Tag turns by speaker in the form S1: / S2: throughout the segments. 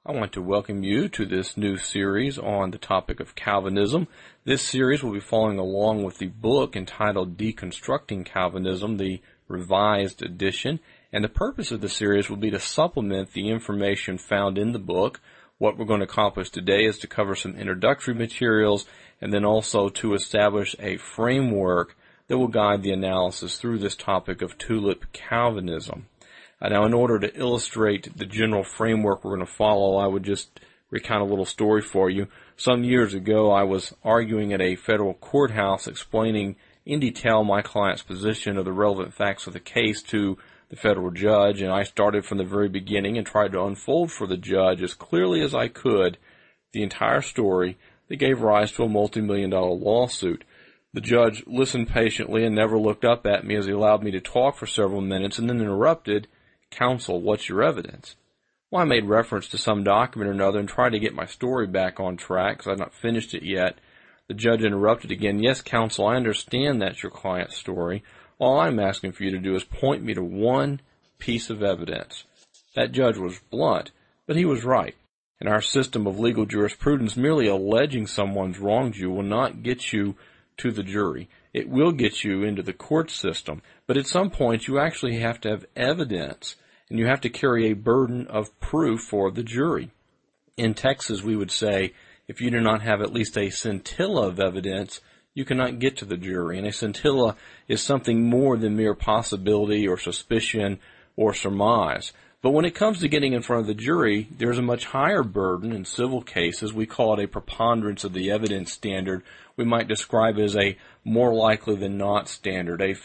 S1: I want to welcome you to this new series on the topic of Calvinism. This series will be following along with the book entitled Deconstructing Calvinism, the revised edition. And the purpose of the series will be to supplement the information found in the book. What we're going to accomplish today is to cover some introductory materials and then also to establish a framework that will guide the analysis through this topic of tulip Calvinism. Now, in order to illustrate the general framework we're going to follow, I would just recount a little story for you. Some years ago, I was arguing at a federal courthouse explaining in detail my client's position of the relevant facts of the case to the federal judge, and I started from the very beginning and tried to unfold for the judge as clearly as I could the entire story that gave rise to a multi-million-dollar lawsuit. The judge listened patiently and never looked up at me as he allowed me to talk for several minutes and then interrupted. "Counsel, what's your evidence?" Well, I made reference to some document or another and tried to get my story back on track because I'd not finished it yet. The judge interrupted again. "Yes, counsel, I understand that's your client's story. All I'm asking for you to do is point me to one piece of evidence." That judge was blunt, but he was right. In our system of legal jurisprudence, merely alleging someone's wronged you will not get you to the jury. It will get you into the court system, but at some point you actually have to have evidence, and you have to carry a burden of proof for the jury. In Texas, we would say, if you do not have at least a scintilla of evidence, you cannot get to the jury. And a scintilla is something more than mere possibility or suspicion or surmise. But when it comes to getting in front of the jury, there's a much higher burden in civil cases. We call it a preponderance of the evidence standard. We might describe it as a more likely than not standard, a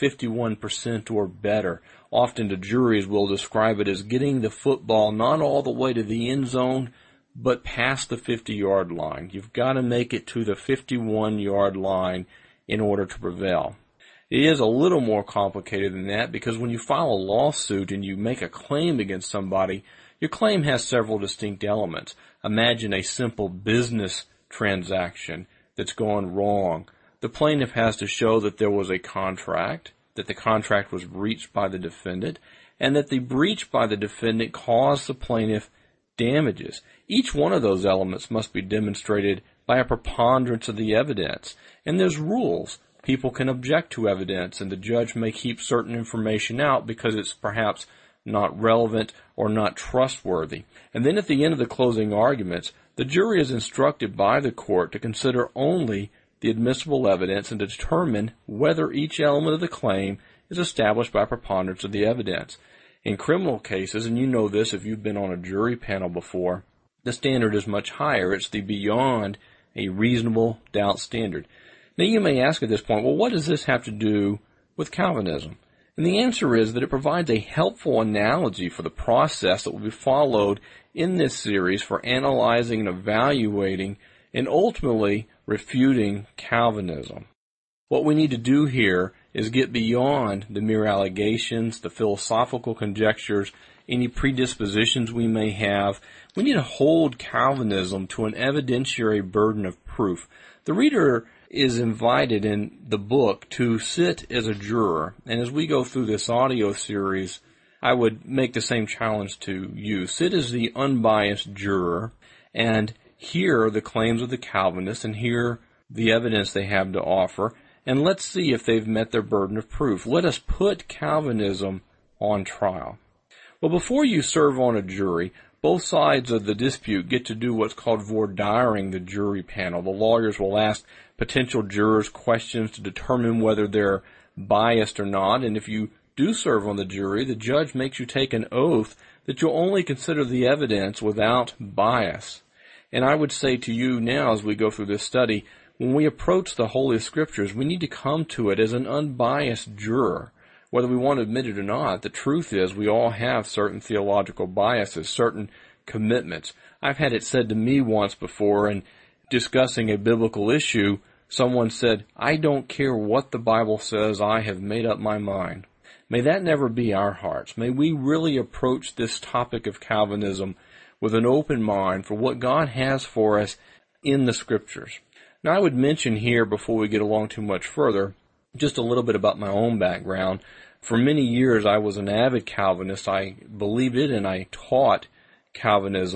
S1: 51% or better. Often the juries will describe it as getting the football not all the way to the end zone, but past the 50-yard line. You've got to make it to the 51-yard line in order to prevail. It is a little more complicated than that because when you file a lawsuit and you make a claim against somebody, your claim has several distinct elements. Imagine a simple business transaction that's gone wrong. The plaintiff has to show that there was a contract, that the contract was breached by the defendant, and that the breach by the defendant caused the plaintiff damages. Each one of those elements must be demonstrated by a preponderance of the evidence. And there's rules. People can object to evidence, and the judge may keep certain information out because it's perhaps not relevant or not trustworthy. And then at the end of the closing arguments, the jury is instructed by the court to consider only the admissible evidence and to determine whether each element of the claim is established by preponderance of the evidence. In criminal cases, and you know this if you've been on a jury panel before, the standard is much higher. It's the beyond a reasonable doubt standard. Now you may ask at this point, well, what does this have to do with Calvinism? And the answer is that it provides a helpful analogy for the process that will be followed in this series for analyzing and evaluating and ultimately refuting Calvinism. What we need to do here is get beyond the mere allegations, the philosophical conjectures, any predispositions we may have. We need to hold Calvinism to an evidentiary burden of proof. The reader is invited in the book to sit as a juror, and as we go through this audio series, I would make the same challenge to you. Sit as the unbiased juror and hear the claims of the Calvinists and hear the evidence they have to offer, and let's see if they've met their burden of proof. Let us put Calvinism on trial. Well, before you serve on a jury, both sides of the dispute get to do what's called voir direing the jury panel. The lawyers will ask potential jurors questions to determine whether they're biased or not, and if you do serve on the jury, the judge makes you take an oath that you'll only consider the evidence without bias. And I would say to you now as we go through this study, when we approach the Holy Scriptures, we need to come to it as an unbiased juror. Whether we want to admit it or not, the truth is we all have certain theological biases, certain commitments. I've had it said to me once before in discussing a biblical issue, someone said, "I don't care what the Bible says, I have made up my mind." May that never be our hearts. May we really approach this topic of Calvinism with an open mind for what God has for us in the Scriptures. Now, I would mention here, before we get along too much further, just a little bit about my own background. For many years, I was an avid Calvinist. I believed it and I taught Calvinism.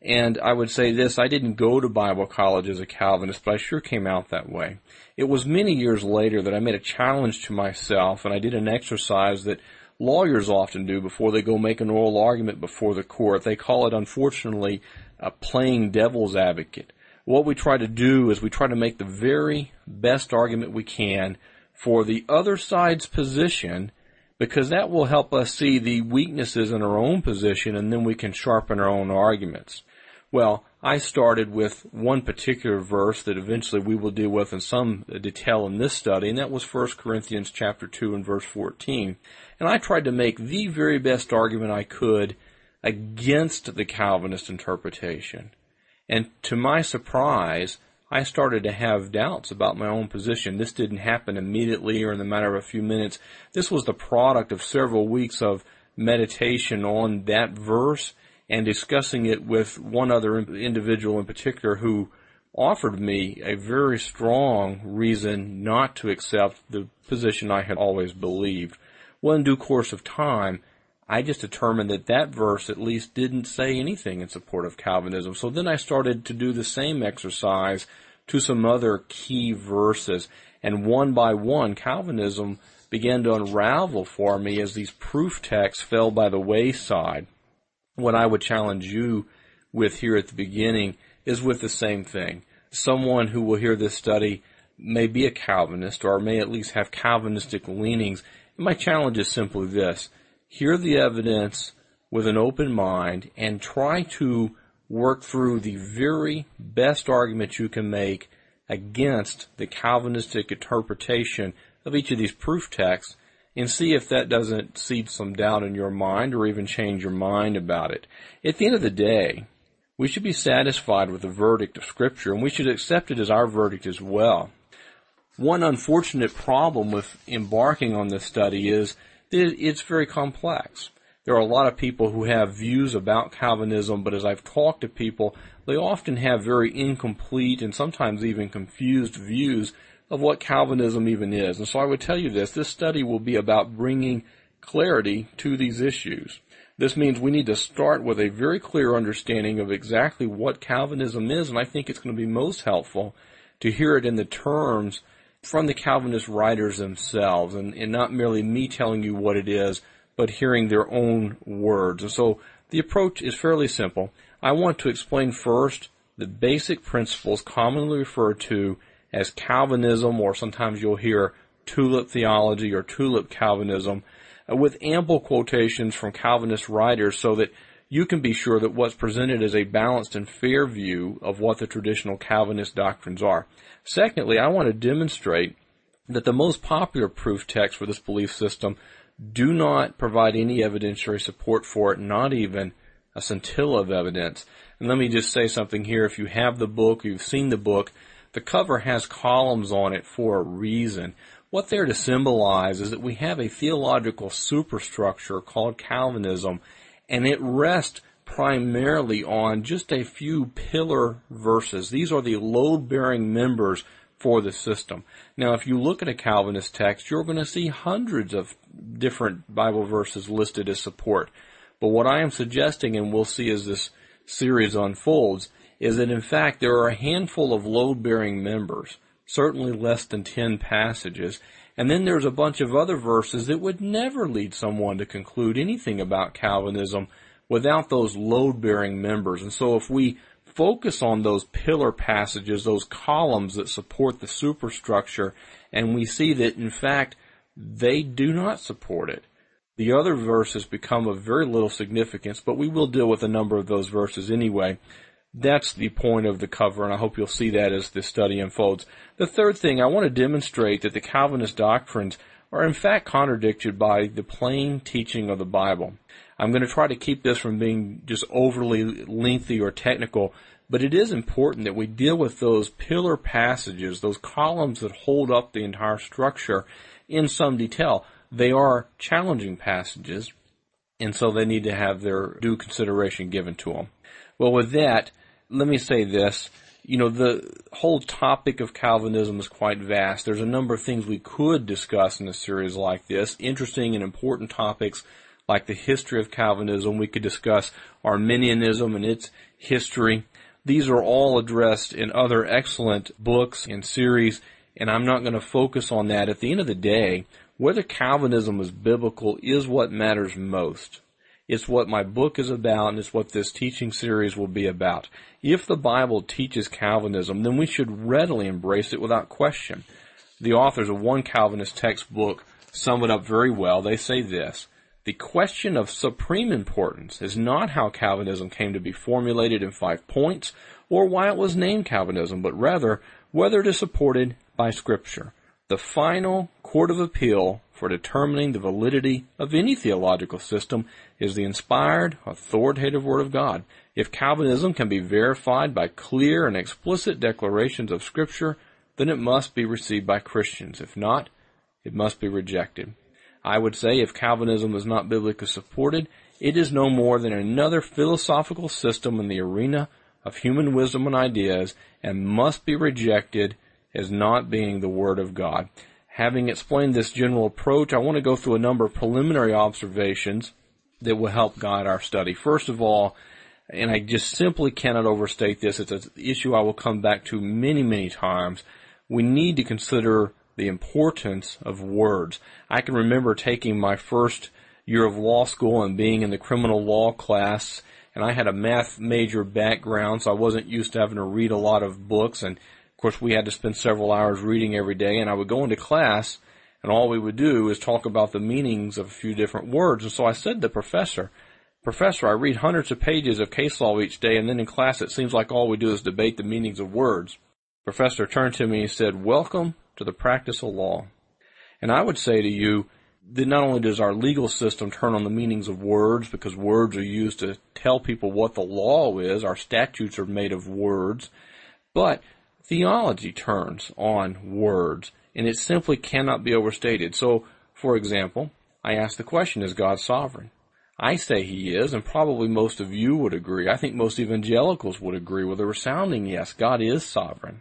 S1: And I would say this, I didn't go to Bible college as a Calvinist, but I sure came out that way. It was many years later that I made a challenge to myself, and I did an exercise that lawyers often do before they go make an oral argument before the court. They call it, unfortunately, playing devil's advocate. What we try to do is we try to make the very best argument we can for the other side's position, because that will help us see the weaknesses in our own position, and then we can sharpen our own arguments. Well, I started with one particular verse that eventually we will deal with in some detail in this study, and that was 1 Corinthians chapter 2 and verse 14. And I tried to make the very best argument I could against the Calvinist interpretation. And to my surprise, I started to have doubts about my own position. This didn't happen immediately or in the matter of a few minutes. This was the product of several weeks of meditation on that verse and discussing it with one other individual in particular who offered me a very strong reason not to accept the position I had always believed. Well, in due course of time, I just determined that that verse at least didn't say anything in support of Calvinism. So then I started to do the same exercise to some other key verses. And one by one, Calvinism began to unravel for me as these proof texts fell by the wayside. What I would challenge you with here at the beginning is with the same thing. Someone who will hear this study may be a Calvinist or may at least have Calvinistic leanings. And my challenge is simply this. Hear the evidence with an open mind and try to work through the very best argument you can make against the Calvinistic interpretation of each of these proof texts, and see if that doesn't seed some doubt in your mind or even change your mind about it. At the end of the day, we should be satisfied with the verdict of Scripture, and we should accept it as our verdict as well. One unfortunate problem with embarking on this study is that it's very complex. There are a lot of people who have views about Calvinism, but as I've talked to people, they often have very incomplete and sometimes even confused views of what Calvinism even is. And so I would tell you this study will be about bringing clarity to these issues. This means we need to start with a very clear understanding of exactly what Calvinism is, and I think it's going to be most helpful to hear it in the terms from the Calvinist writers themselves, and not merely me telling you what it is, but hearing their own words. And so the approach is fairly simple. I want to explain first the basic principles commonly referred to as Calvinism, or sometimes you'll hear tulip theology or tulip Calvinism, with ample quotations from Calvinist writers so that you can be sure that what's presented is a balanced and fair view of what the traditional Calvinist doctrines are. Secondly, I want to demonstrate that the most popular proof texts for this belief system do not provide any evidentiary support for it, not even a scintilla of evidence. And let me just say something here. If you have the book, you've seen the book, the cover has columns on it for a reason. What they're to symbolize is that we have a theological superstructure called Calvinism, and it rests primarily on just a few pillar verses. These are the load-bearing members for the system. Now, if you look at a Calvinist text, you're going to see hundreds of different Bible verses listed as support. But what I am suggesting, and we'll see as this series unfolds, is that in fact there are a handful of load-bearing members, certainly less than 10 passages, and then there's a bunch of other verses that would never lead someone to conclude anything about Calvinism without those load-bearing members. And so if we focus on those pillar passages, those columns that support the superstructure, and we see that in fact they do not support it, the other verses become of very little significance, but we will deal with a number of those verses anyway. That's the point of the cover, and I hope you'll see that as this study unfolds. The third thing, I want to demonstrate that the Calvinist doctrines are in fact contradicted by the plain teaching of the Bible. I'm going to try to keep this from being just overly lengthy or technical, but it is important that we deal with those pillar passages, those columns that hold up the entire structure in some detail. They are challenging passages, and so they need to have their due consideration given to them. Well, with that, let me say this. The whole topic of Calvinism is quite vast. There's a number of things we could discuss in a series like this, interesting and important topics like the history of Calvinism. We could discuss Arminianism and its history. These are all addressed in other excellent books and series, and I'm not going to focus on that. At the end of the day, whether Calvinism is biblical is what matters most. It's what my book is about, and it's what this teaching series will be about. If the Bible teaches Calvinism, then we should readily embrace it without question. The authors of one Calvinist textbook sum it up very well. They say this: the question of supreme importance is not how Calvinism came to be formulated in 5 points or why it was named Calvinism, but rather whether it is supported by Scripture. The final court of appeal for determining the validity of any theological system is the inspired, authoritative Word of God. If Calvinism can be verified by clear and explicit declarations of Scripture, then it must be received by Christians. If not, it must be rejected. I would say if Calvinism is not biblically supported, it is no more than another philosophical system in the arena of human wisdom and ideas, and must be rejected as not being the Word of God. Having explained this general approach, I want to go through a number of preliminary observations that will help guide our study. First of all, and I just simply cannot overstate this, it's an issue I will come back to many, many times, we need to consider the importance of words. I can remember taking my first year of law school and being in the criminal law class, and I had a math major background, so I wasn't used to having to read a lot of books, and of course we had to spend several hours reading every day, and I would go into class, and all we would do is talk about the meanings of a few different words. And so I said to the professor, I read hundreds of pages of case law each day, and then in class it seems like all we do is debate the meanings of words. The professor turned to me and said, "Welcome to the practice of law." And I would say to you that not only does our legal system turn on the meanings of words, because words are used to tell people what the law is, our statutes are made of words, but theology turns on words, and it simply cannot be overstated. So, for example, I ask the question, is God sovereign? I say He is, and probably most of you would agree. I think most evangelicals would agree with a resounding yes, God is sovereign.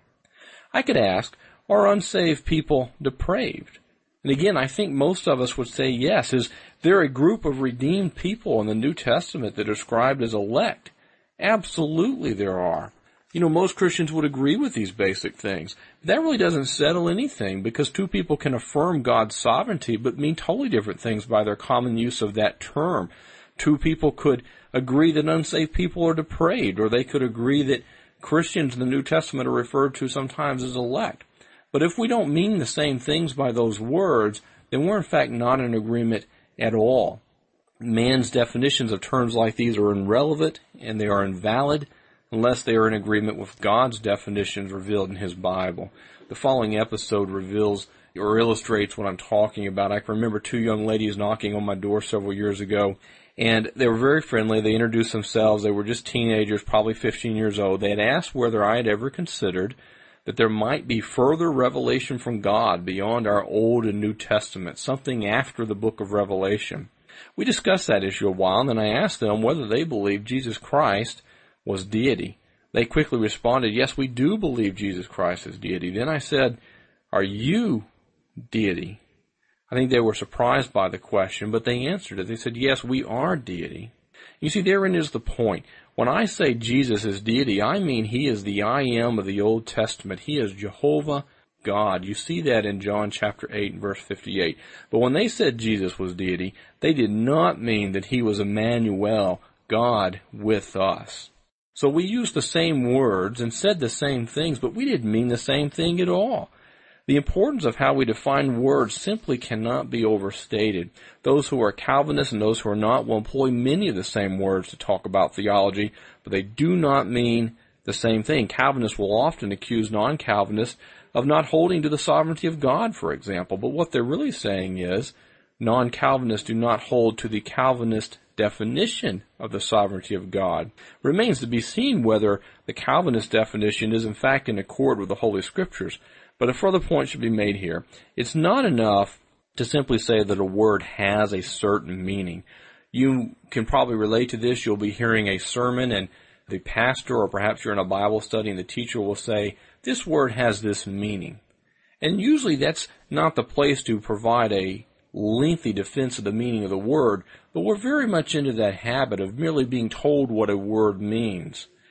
S1: I could ask, are unsaved people depraved? And again, I think most of us would say yes. Is there a group of redeemed people in the New Testament that are described as elect? Absolutely there are. Most Christians would agree with these basic things. But that really doesn't settle anything, because two people can affirm God's sovereignty but mean totally different things by their common use of that term. Two people could agree that unsaved people are depraved, or they could agree that Christians in the New Testament are referred to sometimes as elect. But if we don't mean the same things by those words, then we're in fact not in agreement at all. Man's definitions of terms like these are irrelevant and they are invalid unless they are in agreement with God's definitions revealed in His Bible. The following episode reveals or illustrates what I'm talking about. I can remember two young ladies knocking on my door several years ago, and they were very friendly. They introduced themselves. They were just teenagers, probably 15 years old. They had asked whether I had ever considered that there might be further revelation from God beyond our Old and New Testament, something after the book of Revelation. We discussed that issue a while, and then I asked them whether they believed Jesus Christ was deity. They quickly responded, yes, we do believe Jesus Christ is deity. Then I said, are you deity? I think they were surprised by the question, but they answered it. They said, yes, we are deity. You see, therein is the point. When I say Jesus is deity, I mean He is the I Am of the Old Testament. He is Jehovah God. You see that in John chapter 8 and verse 58. But when they said Jesus was deity, they did not mean that He was Emmanuel, God with us. So we used the same words and said the same things, but we didn't mean the same thing at all. The importance of how we define words simply cannot be overstated. Those who are Calvinists and those who are not will employ many of the same words to talk about theology, but they do not mean the same thing. Calvinists will often accuse non-Calvinists of not holding to the sovereignty of God, for example, but what they're really saying is non-Calvinists do not hold to the Calvinist definition of the sovereignty of God. It remains to be seen whether the Calvinist definition is in fact in accord with the Holy Scriptures. But a further point should be made here. It's not enough to simply say that a word has a certain meaning. You can probably relate to this. You'll be hearing a sermon and the pastor, or perhaps you're in a Bible study and the teacher will say, this word has this meaning. And usually that's not the place to provide a lengthy defense of the meaning of the word, but we're very much into that habit of merely being told what a word means.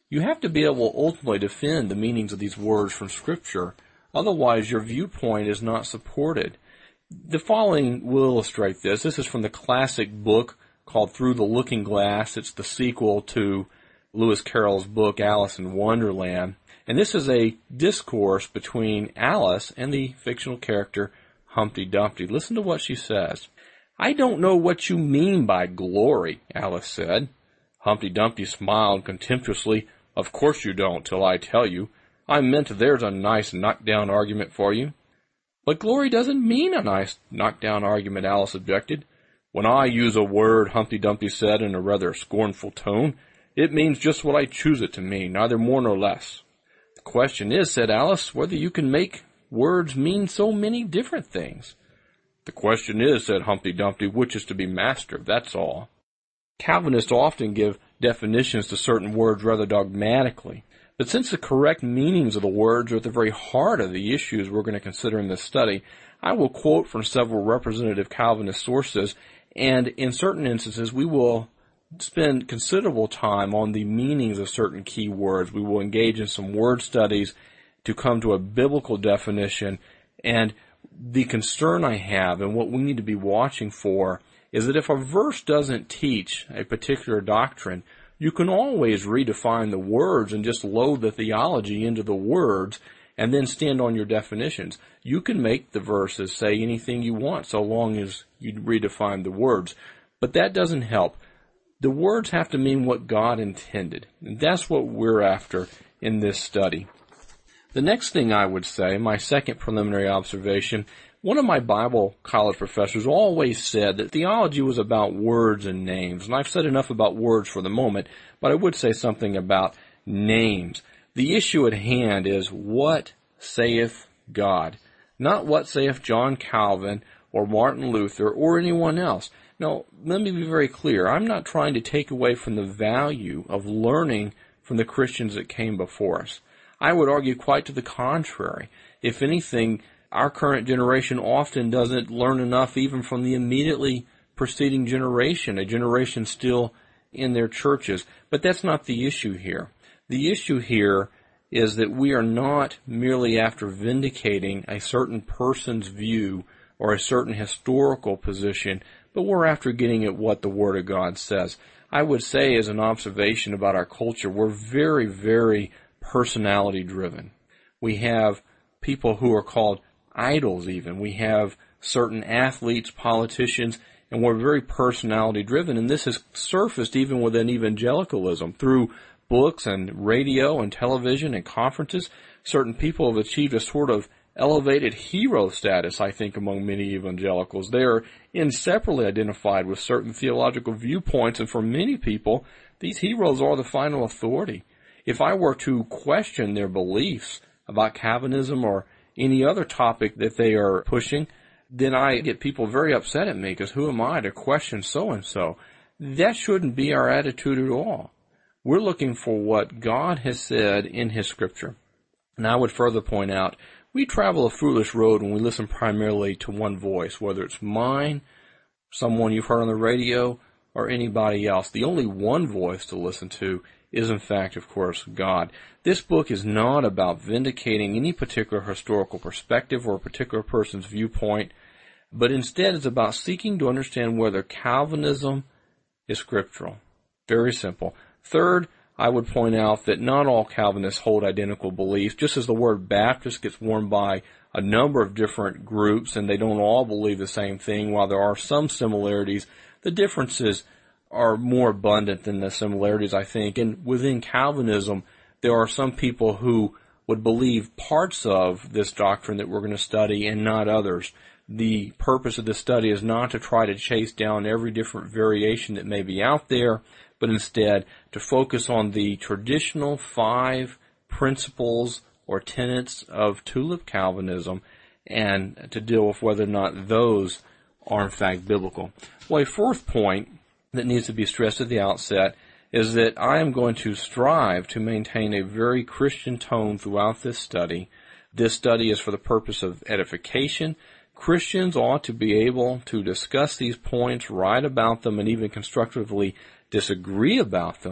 S1: You have to be able to ultimately defend the meanings of these words from Scripture. Otherwise, your viewpoint is not supported. The following will illustrate this. This is from the classic book called Through the Looking Glass. It's the sequel to Lewis Carroll's book, Alice in Wonderland. And this is a discourse between Alice and the fictional character Humpty Dumpty. Listen to what she says. "I don't know what you mean by glory," Alice said. Humpty Dumpty smiled contemptuously. "Of course you don't, till I tell you. I meant there's a nice knockdown argument for you." "But glory doesn't mean a nice knockdown argument," Alice objected. "When I use a word," Humpty Dumpty said in a rather scornful tone, "it means just what I choose it to mean, neither more nor less." "The question is," said Alice, "whether you can make words mean so many different things." "The question is," said Humpty Dumpty, "which is to be master, that's all." Calvinists often give definitions to certain words rather dogmatically. But since the correct meanings of the words are at the very heart of the issues we're going to consider in this study, I will quote from several representative Calvinist sources, and in certain instances we will spend considerable time on the meanings of certain key words. We will engage in some word studies to come to a biblical definition, and the concern I have and what we need to be watching for is that if a verse doesn't teach a particular doctrine, you can always redefine the words and just load the theology into the words and then stand on your definitions. You can make the verses say anything you want so long as you redefine the words. But that doesn't help. The words have to mean what God intended. And that's what we're after in this study. The next thing I would say, my second preliminary observation, one of my Bible college professors always said that theology was about words and names. And I've said enough about words for the moment, but I would say something about names. The issue at hand is what saith God, not what saith John Calvin or Martin Luther or anyone else. Now, let me be very clear. I'm not trying to take away from the value of learning from the Christians that came before us. I would argue quite to the contrary. If anything, our current generation often doesn't learn enough even from the immediately preceding generation, a generation still in their churches. But that's not the issue here. The issue here is that we are not merely after vindicating a certain person's view or a certain historical position, but we're after getting at what the Word of God says. I would say as an observation about our culture, we're very, very personality driven. We have people who are called idols even. We have certain athletes, politicians, and we're very personality driven. And this has surfaced even within evangelicalism through books and radio and television and conferences. Certain people have achieved a sort of elevated hero status, I think, among many evangelicals. They are inseparably identified with certain theological viewpoints, and for many people, these heroes are the final authority. If I were to question their beliefs about Calvinism or any other topic that they are pushing, then I get people very upset at me because who am I to question so-and-so? That shouldn't be our attitude at all. We're looking for what God has said in His Scripture. And I would further point out, we travel a foolish road when we listen primarily to one voice, whether it's mine, someone you've heard on the radio, or anybody else. The only one voice to listen to is, in fact, of course, God. This book is not about vindicating any particular historical perspective or a particular person's viewpoint, but instead it's about seeking to understand whether Calvinism is scriptural. Very simple. Third, I would point out that not all Calvinists hold identical beliefs, just as the word Baptist gets worn by a number of different groups, and they don't all believe the same thing. While there are some similarities, the differences are more abundant than the similarities, I think. And within Calvinism, there are some people who would believe parts of this doctrine that we're going to study and not others. The purpose of this study is not to try to chase down every different variation that may be out there, but instead to focus on the traditional 5 principles or tenets of Tulip Calvinism and to deal with whether or not those are in fact biblical. Well, a fourth point that needs to be stressed at the outset is that I am going to strive to maintain a very Christian tone throughout this study. This study is for the purpose of edification. Christians ought to be able to discuss these points, write about them, and even constructively disagree about them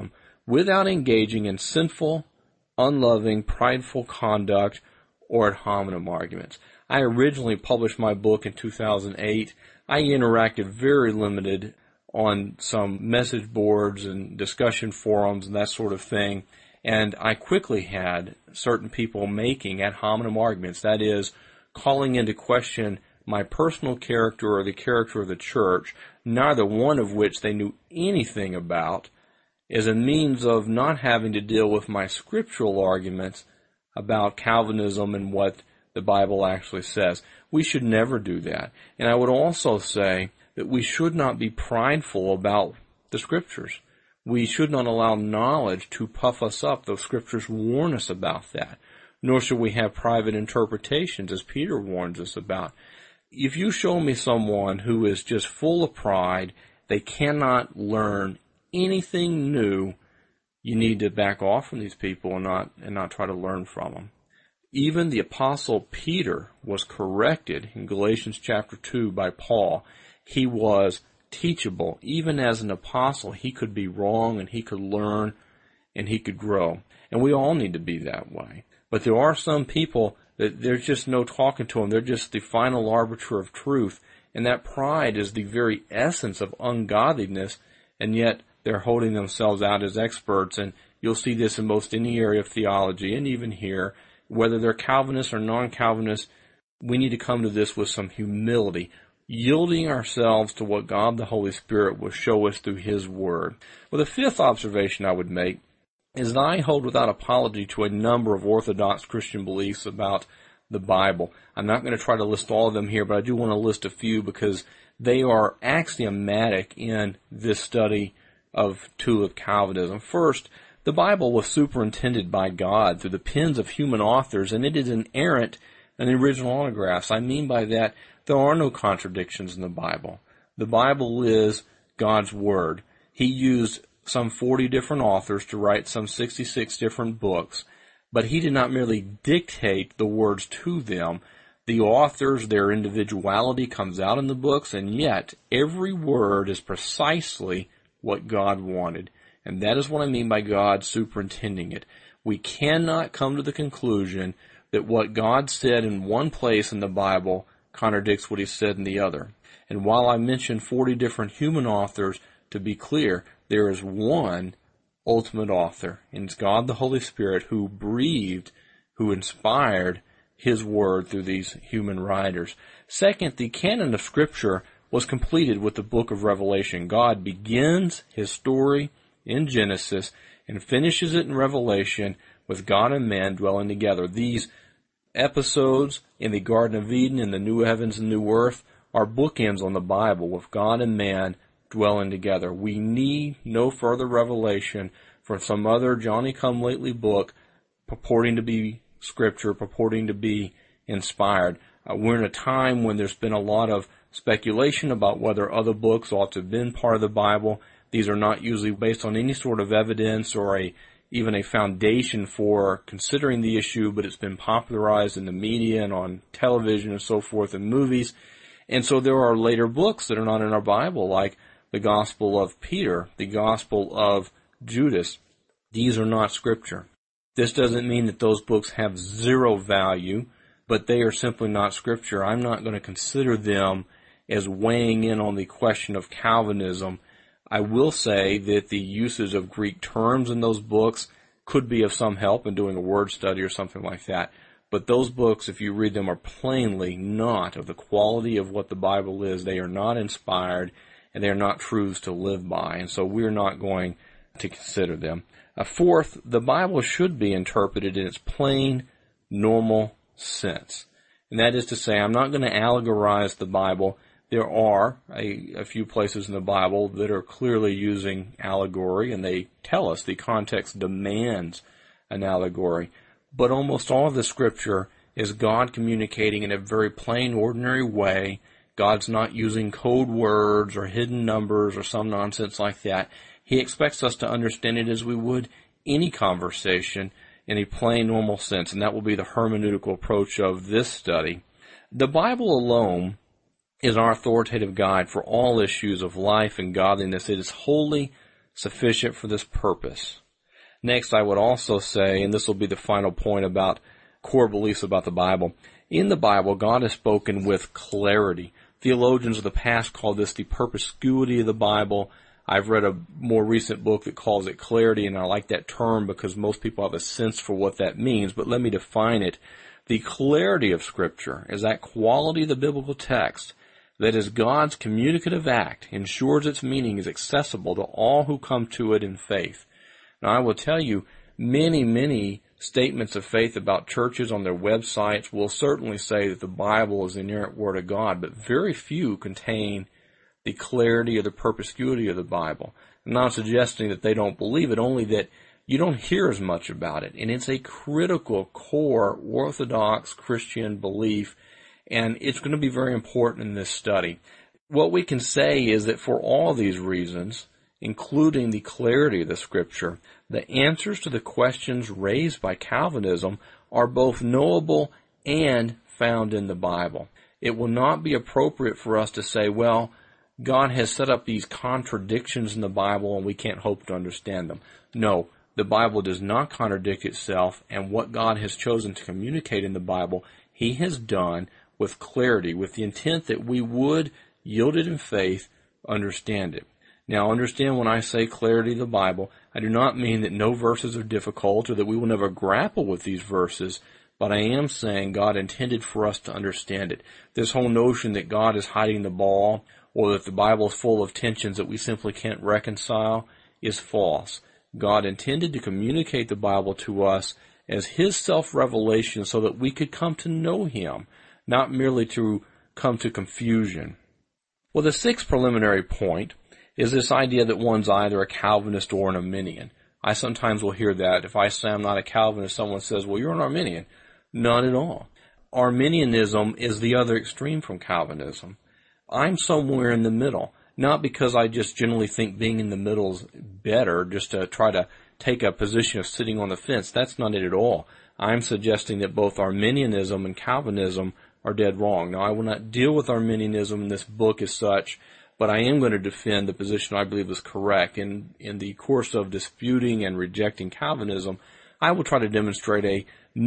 S1: without engaging in sinful, unloving, prideful conduct or ad hominem arguments. I originally published my book in 2008. I interacted very limited on some message boards and discussion forums and that sort of thing, and I quickly had certain people making ad hominem arguments, that is, calling into question my personal character or the character of the church, neither one of which they knew anything about, as a means of not having to deal with my scriptural arguments about Calvinism and what the Bible actually says. We should never do that. And I would also say that we should not be prideful about the Scriptures. We should not allow knowledge to puff us up. The Scriptures warn us about that. Nor should we have private interpretations, as Peter warns us about. If you show me someone who is just full of pride, they cannot learn anything new, you need to back off from these people and not try to learn from them. Even the Apostle Peter was corrected in Galatians chapter 2 by Paul. He was teachable. Even as an apostle, he could be wrong and he could learn and he could grow. And we all need to be that way. But there are some people that there's just no talking to them. They're just the final arbiter of truth. And that pride is the very essence of ungodliness, and yet they're holding themselves out as experts. And you'll see this in most any area of theology, and even here, whether they're Calvinists or non-Calvinists, we need to come to this with some humility, yielding ourselves to what God the Holy Spirit will show us through His Word. Well, the fifth observation I would make is that I hold without apology to a number of Orthodox Christian beliefs about the Bible. I'm not going to try to list all of them here, but I do want to list a few because they are axiomatic in this study of Tulip Calvinism. First, the Bible was superintended by God through the pens of human authors, and it is inerrant in the original autographs. I mean by that, there are no contradictions in the Bible. The Bible is God's Word. He used some 40 different authors to write some 66 different books, but He did not merely dictate the words to them. The authors, their individuality comes out in the books, and yet every word is precisely what God wanted. And that is what I mean by God superintending it. We cannot come to the conclusion that what God said in one place in the Bible contradicts what He said in the other. And while I mentioned 40 different human authors, to be clear, there is one ultimate author, and it's God the Holy Spirit who breathed, who inspired His Word through these human writers. Second, the canon of Scripture was completed with the book of Revelation. God begins His story in Genesis and finishes it in Revelation with God and man dwelling together. These episodes in the Garden of Eden and the new heavens and new earth are bookends on the Bible with God and man dwelling together. We need no further revelation from some other Johnny-come-lately book purporting to be Scripture, purporting to be inspired. We're in a time when there's been a lot of speculation about whether other books ought to have been part of the Bible. These are not usually based on any sort of evidence or even a foundation for considering the issue, but it's been popularized in the media and on television and so forth and movies. And so there are later books that are not in our Bible, like the Gospel of Peter, the Gospel of Judas. These are not Scripture. This doesn't mean that those books have zero value, but they are simply not Scripture. I'm not going to consider them as weighing in on the question of Calvinism. I will say that the usage of Greek terms in those books could be of some help in doing a word study or something like that. But those books, if you read them, are plainly not of the quality of what the Bible is. They are not inspired, and they are not truths to live by. And so we're not going to consider them. Fourth, the Bible should be interpreted in its plain, normal sense. And that is to say, I'm not going to allegorize the Bible. There are a few places in the Bible that are clearly using allegory, and they tell us the context demands an allegory. But almost all of the Scripture is God communicating in a very plain, ordinary way. God's not using code words or hidden numbers or some nonsense like that. He expects us to understand it as we would any conversation in a plain, normal sense, and that will be the hermeneutical approach of this study. The Bible alone is our authoritative guide for all issues of life and godliness. It is wholly sufficient for this purpose. Next, I would also say, and this will be the final point about core beliefs about the Bible, in the Bible, God has spoken with clarity. Theologians of the past call this the perspicuity of the Bible. I've read a more recent book that calls it clarity, and I like that term because most people have a sense for what that means, but let me define it. The clarity of Scripture is that quality of the biblical text that as God's communicative act ensures its meaning is accessible to all who come to it in faith. Now, I will tell you, many statements of faith about churches on their websites will certainly say that the Bible is the inerrant Word of God, but very few contain the clarity or the perspicuity of the Bible. I'm not suggesting that they don't believe it, only that you don't hear as much about it. And it's a critical core Orthodox Christian belief, and it's going to be very important in this study. What we can say is that for all these reasons, including the clarity of the Scripture, the answers to the questions raised by Calvinism are both knowable and found in the Bible. It will not be appropriate for us to say, well, God has set up these contradictions in the Bible and we can't hope to understand them. No, the Bible does not contradict itself, and what God has chosen to communicate in the Bible, He has done with clarity, with the intent that we would, yielded in faith, understand it. Now, understand when I say clarity of the Bible, I do not mean that no verses are difficult or that we will never grapple with these verses, but I am saying God intended for us to understand it. This whole notion that God is hiding the ball or that the Bible is full of tensions that we simply can't reconcile is false. God intended to communicate the Bible to us as His self-revelation so that we could come to know Him, not merely to come to confusion. Well, the sixth preliminary point is this idea that one's either a Calvinist or an Arminian. I sometimes will hear that. If I say I'm not a Calvinist, someone says, well, you're an Arminian. Not at all. Arminianism is the other extreme from Calvinism. I'm somewhere in the middle, not because I just generally think being in the middle is better, just to try to take a position of sitting on the fence. That's not it at all. I'm suggesting that both Arminianism and Calvinism are dead wrong. Now, I will not deal with Arminianism in this book as such, but I am going to defend the position I believe is correct. In the course of disputing and rejecting Calvinism, I will try to demonstrate a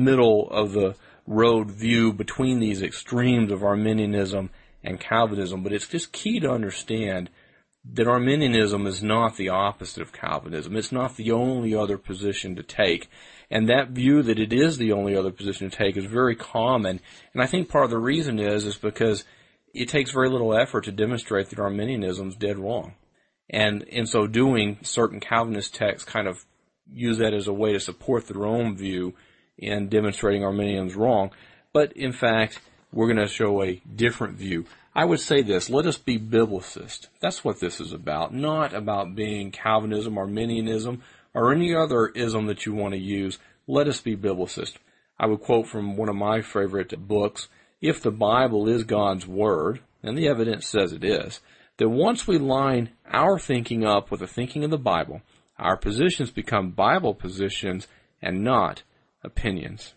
S1: middle-of-the-road view between these extremes of Arminianism and Calvinism. But it's just key to understand that Arminianism is not the opposite of Calvinism. It's not the only other position to take. And that view that it is the only other position to take is very common. And I think part of the reason is because it takes very little effort to demonstrate that Arminianism is dead wrong. And in so doing, certain Calvinist texts kind of use that as a way to support their own view in demonstrating Arminianism is wrong. But in fact, we're going to show a different view. I would say this, let us be biblicist. That's what this is about, not about being Calvinism, Arminianism, or any other ism that you want to use. Let us be biblicist. I would quote from one of my favorite books, if the Bible is God's Word, and the evidence says it is, then once we line our thinking up with the thinking of the Bible, our positions become Bible positions and not opinions.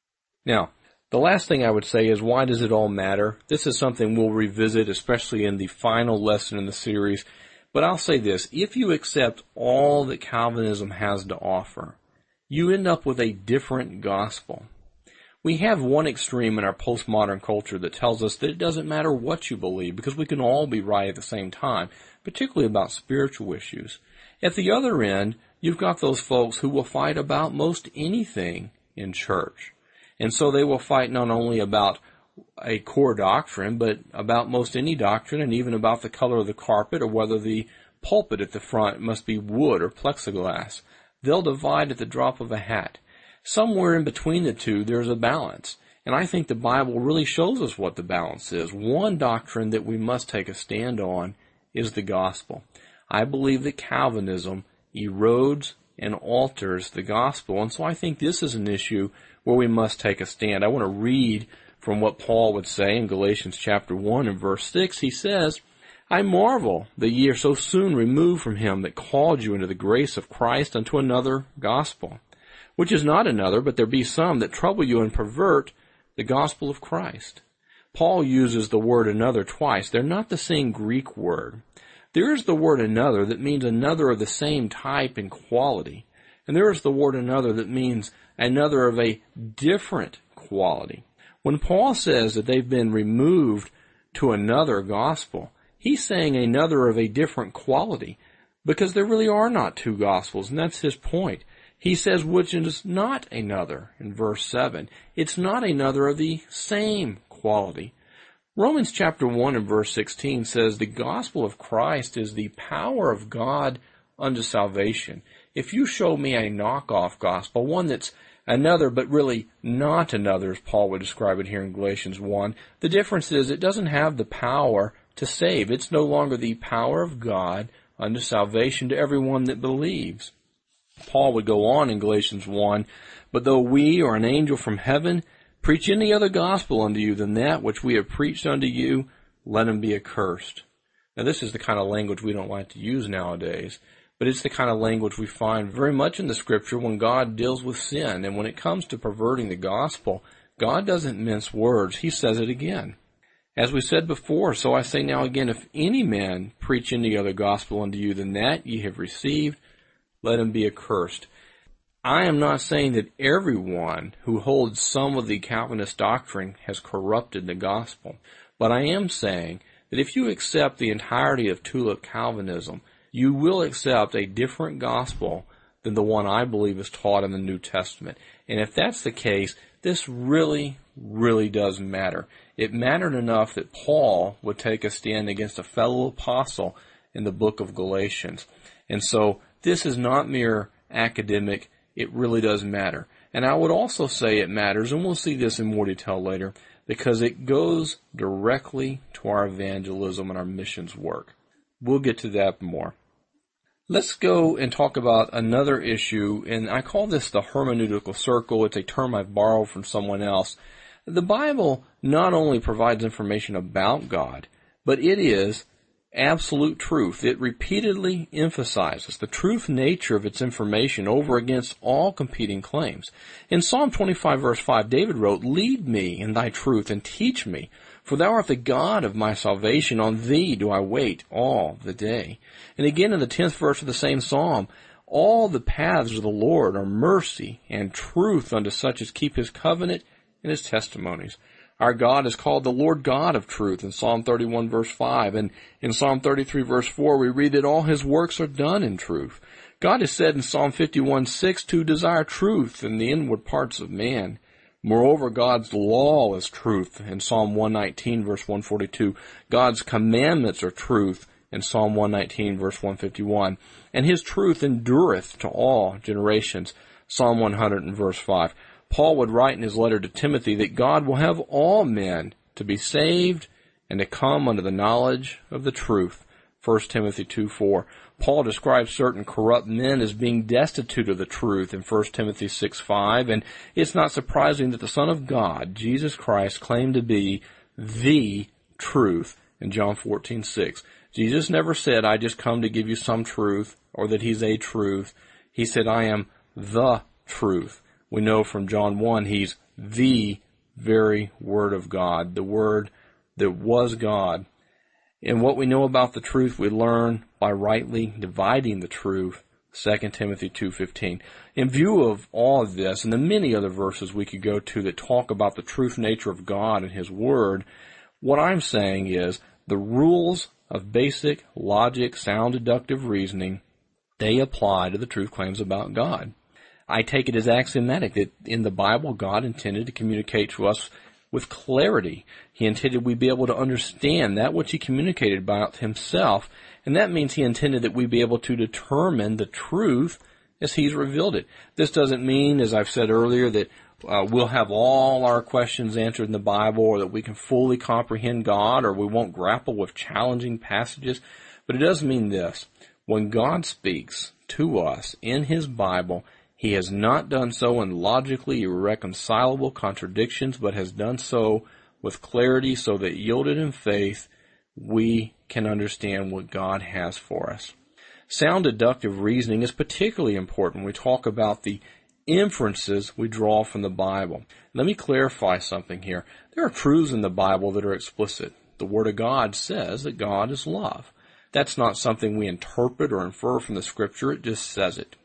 S1: Now, the last thing I would say is, why does it all matter? This is something we'll revisit, especially in the final lesson in the series. But I'll say this, if you accept all that Calvinism has to offer, you end up with a different gospel. We have one extreme in our postmodern culture that tells us that it doesn't matter what you believe because we can all be right at the same time, particularly about spiritual issues. At the other end, you've got those folks who will fight about most anything in church. And so they will fight not only about a core doctrine, but about most any doctrine and even about the color of the carpet or whether the pulpit at the front must be wood or plexiglass. They'll divide at the drop of a hat. Somewhere in between the two, there's a balance. And I think the Bible really shows us what the balance is. One doctrine that we must take a stand on is the gospel. I believe that Calvinism erodes and alters the gospel. And so I think this is an issue where we must take a stand. I want to read from what Paul would say in Galatians chapter 1 and verse 6. He says, I marvel that ye are so soon removed from him that called you into the grace of Christ unto another gospel, which is not another, but there be some that trouble you and pervert the gospel of Christ. Paul uses the word another twice. They're not the same Greek word. There is the word another that means another of the same type and quality. And there is the word another that means another of a different quality. When Paul says that they've been removed to another gospel, he's saying another of a different quality, because there really are not two gospels, and that's his point. He says, which is not another, in verse 7. It's not another of the same quality. Romans chapter 1 and verse 16 says, the gospel of Christ is the power of God unto salvation. If you show me a knockoff gospel, one that's another but really not another, as Paul would describe it here in Galatians 1, the difference is it doesn't have the power to save. It's no longer the power of God unto salvation to everyone that believes. Paul would go on in Galatians 1, but though we or an angel from heaven preach any other gospel unto you than that which we have preached unto you, let him be accursed. Now this is the kind of language we don't like to use nowadays, but it's the kind of language we find very much in the Scripture when God deals with sin. And when it comes to perverting the gospel, God doesn't mince words. He says it again. As we said before, so I say now again, if any man preach any other gospel unto you than that ye have received, let him be accursed. I am not saying that everyone who holds some of the Calvinist doctrine has corrupted the gospel, but I am saying that if you accept the entirety of Tulip Calvinism, you will accept a different gospel than the one I believe is taught in the New Testament. And if that's the case, this really, really does matter. It mattered enough that Paul would take a stand against a fellow apostle in the book of Galatians. And so this is not mere academic. It really does matter. And I would also say it matters, and we'll see this in more detail later, because it goes directly to our evangelism and our missions work. We'll get to that more. Let's go and talk about another issue, and I call this the hermeneutical circle. It's a term I've borrowed from someone else. The Bible not only provides information about God, but it is absolute truth. It repeatedly emphasizes the truth nature of its information over against all competing claims. In Psalm 25 verse 5, David wrote, lead me in thy truth and teach me, for thou art the God of my salvation. On thee do I wait all the day. And again in the 10th verse of the same psalm, all the paths of the Lord are mercy and truth unto such as keep his covenant and his testimonies. Our God is called the Lord God of truth in Psalm 31 verse 5. And in Psalm 33 verse 4 we read that all his works are done in truth. God has said in Psalm 51:6 to desire truth in the inward parts of man. Moreover, God's law is truth in Psalm 119 verse 142. God's commandments are truth in Psalm 119 verse 151. And his truth endureth to all generations. Psalm 100 and verse 5. Paul would write in his letter to Timothy that God will have all men to be saved and to come unto the knowledge of the truth. 1 Timothy 2:4. Paul describes certain corrupt men as being destitute of the truth in 1 Timothy 6:5, and it's not surprising that the Son of God, Jesus Christ, claimed to be the truth in John 14:6. Jesus never said, I just come to give you some truth, or that he's a truth. He said, I am the truth. We know from John 1, he's the very Word of God, the Word that was God. And what we know about the truth we learn by rightly dividing the truth, 2 Timothy 2:15. In view of all of this and the many other verses we could go to that talk about the truth nature of God and his Word, what I'm saying is the rules of basic logic, sound deductive reasoning, they apply to the truth claims about God. I take it as axiomatic that in the Bible, God intended to communicate to us with clarity. He intended we be able to understand that which he communicated about himself, and that means he intended that we be able to determine the truth as he's revealed it. This doesn't mean, as I've said earlier, that we'll have all our questions answered in the Bible, or that we can fully comprehend God, or we won't grapple with challenging passages, but it does mean this. When God speaks to us in his Bible, he has not done so in logically irreconcilable contradictions, but has done so with clarity so that yielded in faith, we can understand what God has for us. Sound deductive reasoning is particularly important when we talk about the inferences we draw from the Bible. Let me clarify something here. There are truths in the Bible that are explicit. The Word of God says that God is love. That's not something we interpret or infer from the Scripture. It just says it.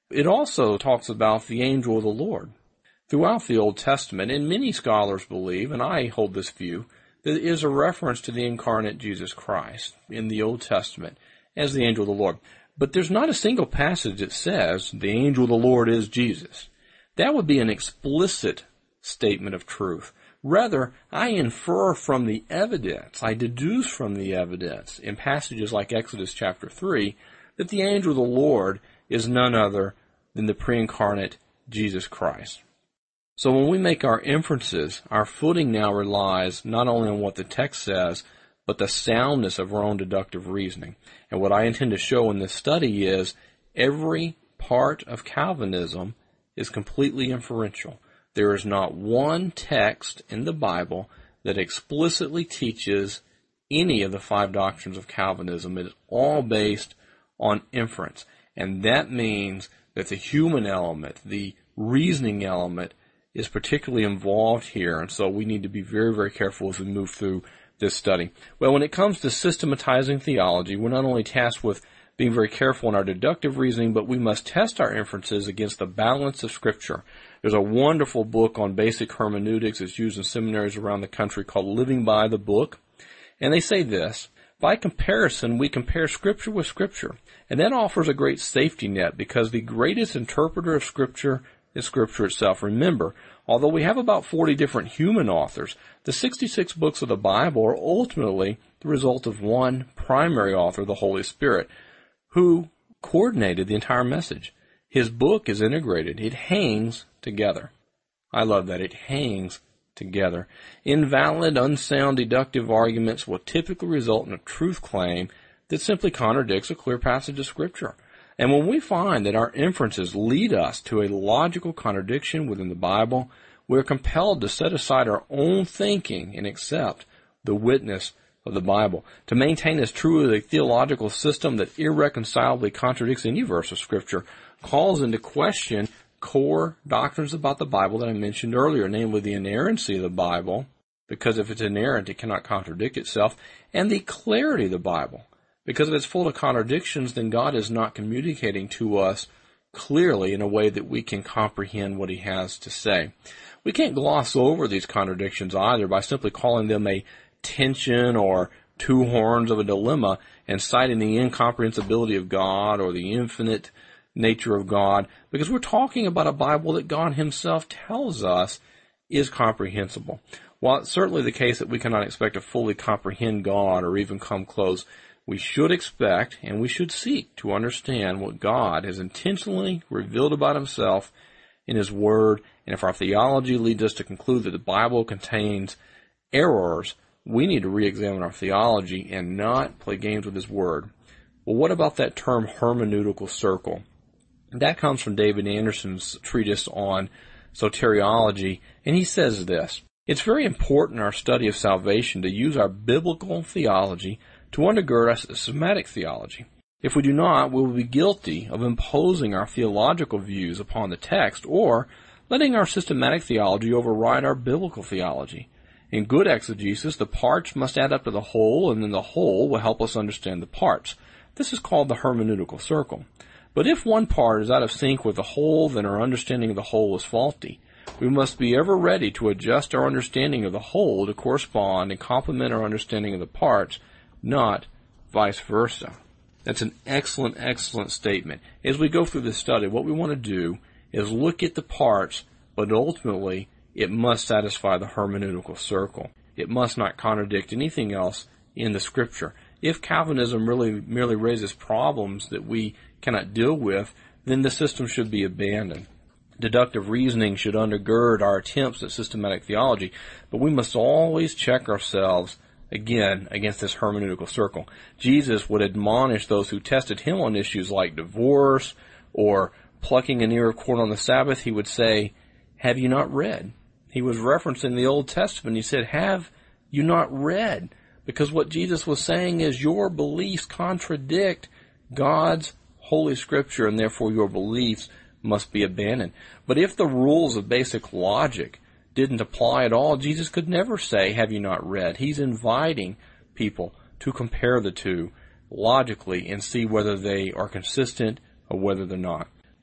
S1: It also talks about the angel of the Lord. Throughout the Old Testament, and many scholars believe, and I hold this view, that it is a reference to the incarnate Jesus Christ in the Old Testament as the angel of the Lord. But there's not a single passage that says the angel of the Lord is Jesus. That would be an explicit statement of truth. Rather, I infer from the evidence, I deduce from the evidence in passages like Exodus chapter 3 that the angel of the Lord is none other than the pre-incarnate Jesus Christ. So when we make our inferences, our footing now relies not only on what the text says, but the soundness of our own deductive reasoning. And what I intend to show in this study is every part of Calvinism is completely inferential. There is not one text in the Bible that explicitly teaches any of the 5 doctrines of Calvinism. It is all based on inference. And that means that the human element, the reasoning element, is particularly involved here. And so we need to be very, very careful as we move through this study. Well, when it comes to systematizing theology, we're not only tasked with being very careful in our deductive reasoning, but we must test our inferences against the balance of Scripture. There's a wonderful book on basic hermeneutics that's used in seminaries around the country called Living by the Book. And they say this: by comparison, we compare Scripture with Scripture. And that offers a great safety net because the greatest interpreter of Scripture is Scripture itself. Remember, although we have about 40 different human authors, the 66 books of the Bible are ultimately the result of one primary author, the Holy Spirit, who coordinated the entire message. His book is integrated. It hangs together. I love that. It hangs together. Invalid, unsound, deductive arguments will typically result in a truth claim that simply contradicts a clear passage of Scripture. And when we find that our inferences lead us to a logical contradiction within the Bible, we're compelled to set aside our own thinking and accept the witness of the Bible. To maintain as true a theological system that irreconcilably contradicts any verse of Scripture calls into question core doctrines about the Bible that I mentioned earlier, namely the inerrancy of the Bible, because if it's inerrant, it cannot contradict itself, and the clarity of the Bible. Because if it's full of contradictions, then God is not communicating to us clearly in a way that we can comprehend what He has to say. We can't gloss over these contradictions either by simply calling them a tension or two horns of a dilemma and citing the incomprehensibility of God or the infinite nature of God, because we're talking about a Bible that God Himself tells us is comprehensible. While it's certainly the case that we cannot expect to fully comprehend God or even come close, we should expect and we should seek to understand what God has intentionally revealed about Himself in His Word. And if our theology leads us to conclude that the Bible contains errors, we need to re-examine our theology and not play games with His Word. Well, what about that term hermeneutical circle? That comes from David Anderson's treatise on soteriology, and he says this: it's very important in our study of salvation to use our biblical theology to undergird our systematic theology. If we do not, we will be guilty of imposing our theological views upon the text or letting our systematic theology override our biblical theology. In good exegesis, the parts must add up to the whole, and then the whole will help us understand the parts. This is called the hermeneutical circle. But if one part is out of sync with the whole, then our understanding of the whole is faulty. We must be ever ready to adjust our understanding of the whole to correspond and complement our understanding of the parts, not vice versa. That's an excellent, excellent statement. As we go through this study, what we want to do is look at the parts, but ultimately it must satisfy the hermeneutical circle. It must not contradict anything else in the Scripture. If Calvinism really merely raises problems that we cannot deal with, then the system should be abandoned. Deductive reasoning should undergird our attempts at systematic theology, but we must always check ourselves again against this hermeneutical circle. Jesus would admonish those who tested Him on issues like divorce or plucking an ear of corn on the Sabbath. He would say, have you not read? He was referencing the Old Testament. He said, have you not read? Because what Jesus was saying is your beliefs contradict God's Holy Scripture, and therefore your beliefs must be abandoned. But if the rules of basic logic didn't apply at all, Jesus could never say, have you not read? He's inviting people to compare the two logically and see whether they are consistent or whether they're not.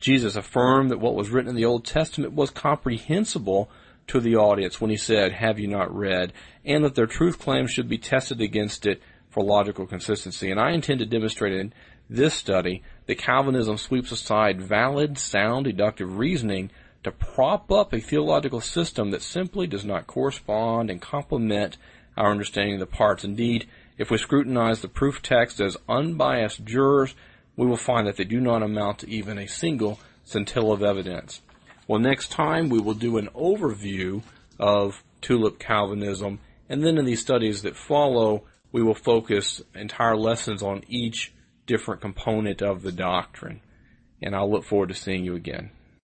S1: Jesus affirmed that what was written in the Old Testament was comprehensible to the audience when he said, "Have you not read?" and that their truth claims should be tested against it for logical consistency. And I intend to demonstrate in this study that Calvinism sweeps aside valid, sound, deductive reasoning to prop up a theological system that simply does not correspond and complement our understanding of the parts. Indeed, if we scrutinize the proof text as unbiased jurors, we will find that they do not amount to even a single scintilla of evidence. Well, next time we will do an overview of Tulip Calvinism, and then in these studies that follow, we will focus entire lessons on each different component of the doctrine. And I'll look forward to seeing you again.